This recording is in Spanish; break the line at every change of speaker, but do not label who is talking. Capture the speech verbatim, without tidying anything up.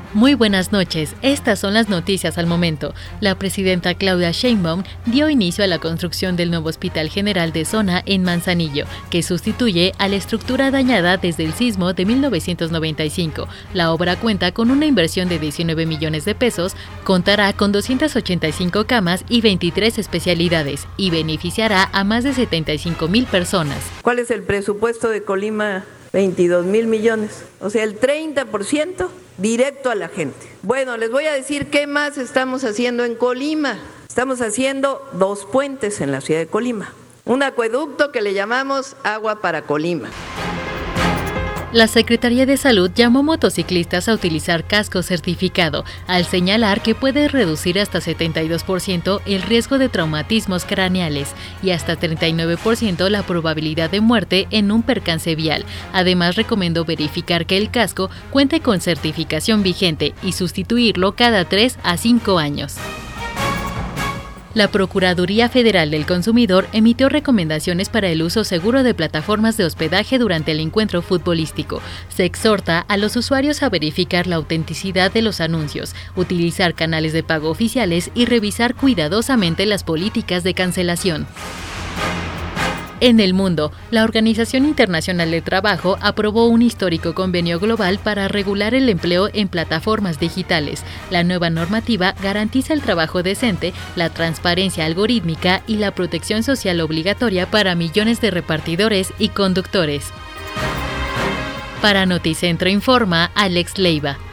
Muy buenas noches, estas son las noticias al momento. La presidenta Claudia Sheinbaum dio inicio a la construcción del nuevo Hospital General de Zona en Manzanillo, que sustituye a la estructura dañada desde el sismo de mil novecientos noventa y cinco. La obra cuenta con una inversión de diecinueve millones de pesos, contará con doscientas ochenta y cinco camas y veintitrés especialidades y beneficiará a más de setenta y cinco mil personas.
¿Cuál es el presupuesto de Colima? veintidós mil millones, o sea, el treinta por ciento directo a la gente. Bueno, les voy a decir qué más estamos haciendo en Colima. Estamos haciendo dos puentes en la ciudad de Colima, un acueducto que le llamamos Agua para Colima.
La Secretaría de Salud llamó a motociclistas a utilizar casco certificado, al señalar que puede reducir hasta setenta y dos por ciento el riesgo de traumatismos craneales y hasta treinta y nueve por ciento la probabilidad de muerte en un percance vial. Además, recomendó verificar que el casco cuente con certificación vigente y sustituirlo cada tres a cinco años. La Procuraduría Federal del Consumidor emitió recomendaciones para el uso seguro de plataformas de hospedaje durante el encuentro futbolístico. Se exhorta a los usuarios a verificar la autenticidad de los anuncios, utilizar canales de pago oficiales y revisar cuidadosamente las políticas de cancelación. En el mundo, la Organización Internacional del Trabajo aprobó un histórico convenio global para regular el empleo en plataformas digitales. La nueva normativa garantiza el trabajo decente, la transparencia algorítmica y la protección social obligatoria para millones de repartidores y conductores. Para Noticentro informa Alex Leiva.